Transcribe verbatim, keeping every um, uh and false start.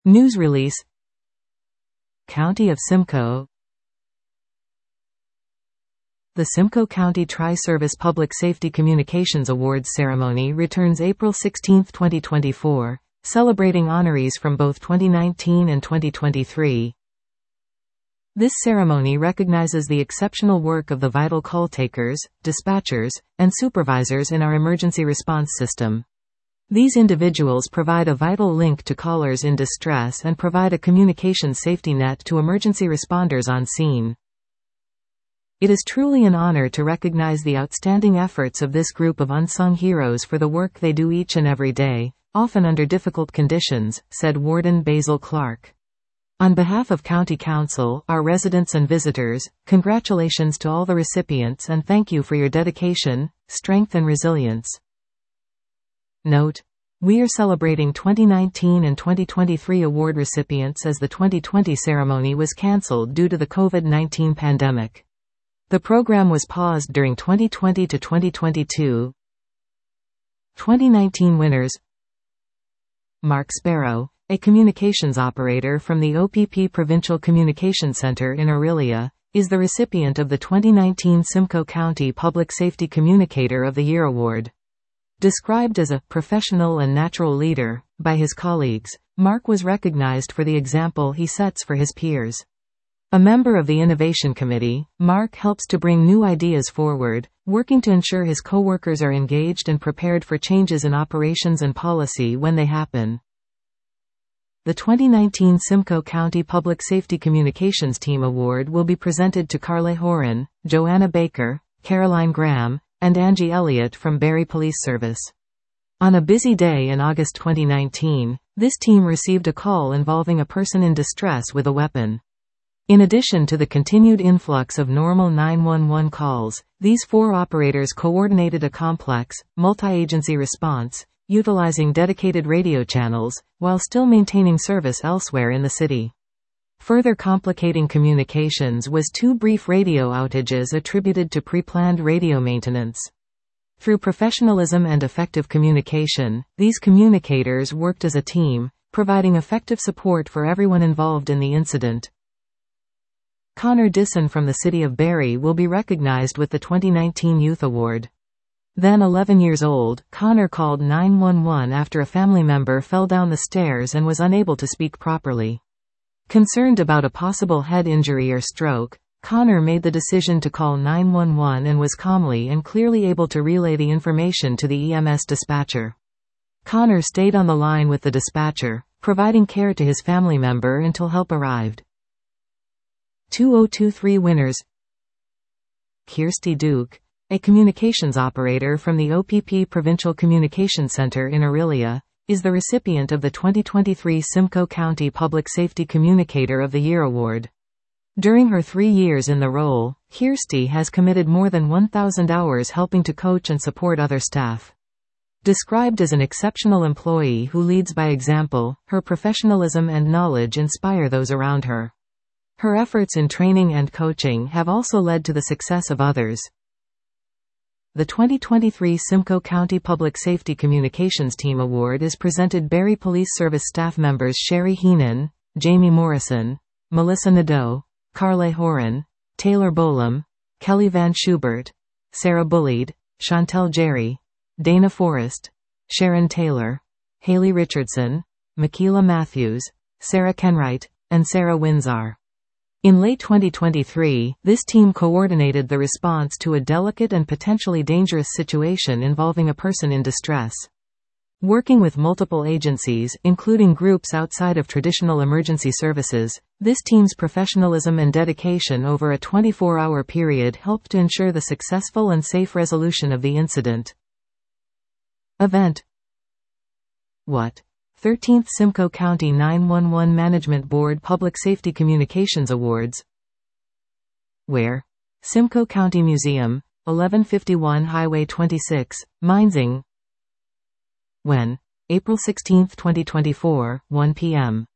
News release. County of Simcoe. The Simcoe County Tri-Service Public Safety Communications Awards ceremony returns April sixteenth, twenty twenty-four, celebrating honorees from both twenty nineteen and twenty twenty-three. This ceremony recognizes the exceptional work of the vital call takers, dispatchers, and supervisors in our emergency response system. These individuals provide a vital link to callers in distress and provide a communications safety net to emergency responders on scene. It is truly an honor to recognize the outstanding efforts of this group of unsung heroes for the work they do each and every day, often under difficult conditions, said Warden Basil Clark. On behalf of County Council, our residents and visitors, congratulations to all the recipients and thank you for your dedication, strength and resilience. Note: we are celebrating twenty nineteen and twenty twenty-three award recipients as the twenty twenty ceremony was cancelled due to the COVID nineteen pandemic. The program was paused during twenty twenty to twenty twenty-two. twenty nineteen winners: Mark Sparrow, a communications operator from the O P P Provincial Communication Center in Orillia, is the recipient of the twenty nineteen Simcoe County Public Safety Communicator of the Year Award. Described as a professional and natural leader by his colleagues, Mark was recognized for the example he sets for his peers. A member of the Innovation Committee, Mark helps to bring new ideas forward, working to ensure his coworkers are engaged and prepared for changes in operations and policy when they happen. The twenty nineteen Simcoe County Public Safety Communications Team Award will be presented to Carly Horan, Joanna Baker, Caroline Graham, and Angie Elliott from Barrie Police Service. On a busy day in August twenty nineteen, this team received a call involving a person in distress with a weapon. In addition to the continued influx of normal nine one one calls, these four operators coordinated a complex, multi-agency response, utilizing dedicated radio channels, while still maintaining service elsewhere in the city. Further complicating communications was two brief radio outages attributed to pre-planned radio maintenance. Through professionalism and effective communication, these communicators worked as a team, providing effective support for everyone involved in the incident. Connor Disson from the city of Barrie will be recognized with the twenty nineteen Youth Award. Then eleven years old, Connor called nine one one after a family member fell down the stairs and was unable to speak properly. Concerned about a possible head injury or stroke, Connor made the decision to call nine one one and was calmly and clearly able to relay the information to the E M S dispatcher. Connor stayed on the line with the dispatcher, providing care to his family member until help arrived. two thousand twenty-three winners: Kirsty Duke, a communications operator from the O P P Provincial Communication Center in Orillia, is the recipient of the twenty twenty-three Simcoe County Public Safety Communicator of the Year Award. During her three years in the role, Kirsty has committed more than one thousand hours helping to coach and support other staff. Described as an exceptional employee who leads by example, her professionalism and knowledge inspire those around her. Her efforts in training and coaching have also led to the success of others. The twenty twenty-three Simcoe County Public Safety Communications Team Award is presented Barrie Police Service staff members Sherry Heenan, Jamie Morrison, Melissa Nadeau, Carly Horan, Taylor Bolam, Kelly Van Schubert, Sarah Bullied, Chantel Jerry, Dana Forrest, Sharon Taylor, Haley Richardson, Michaela Matthews, Sarah Kenwright, and Sarah Windsor. In late twenty twenty-three, this team coordinated the response to a delicate and potentially dangerous situation involving a person in distress. Working with multiple agencies, including groups outside of traditional emergency services, this team's professionalism and dedication over a twenty-four hour period helped to ensure the successful and safe resolution of the incident. Event. What? thirteenth Simcoe County nine one one Management Board Public Safety Communications Awards. Where? Simcoe County Museum, eleven fifty-one Highway twenty-six, Minesing. When? April sixteenth, twenty twenty-four, one p m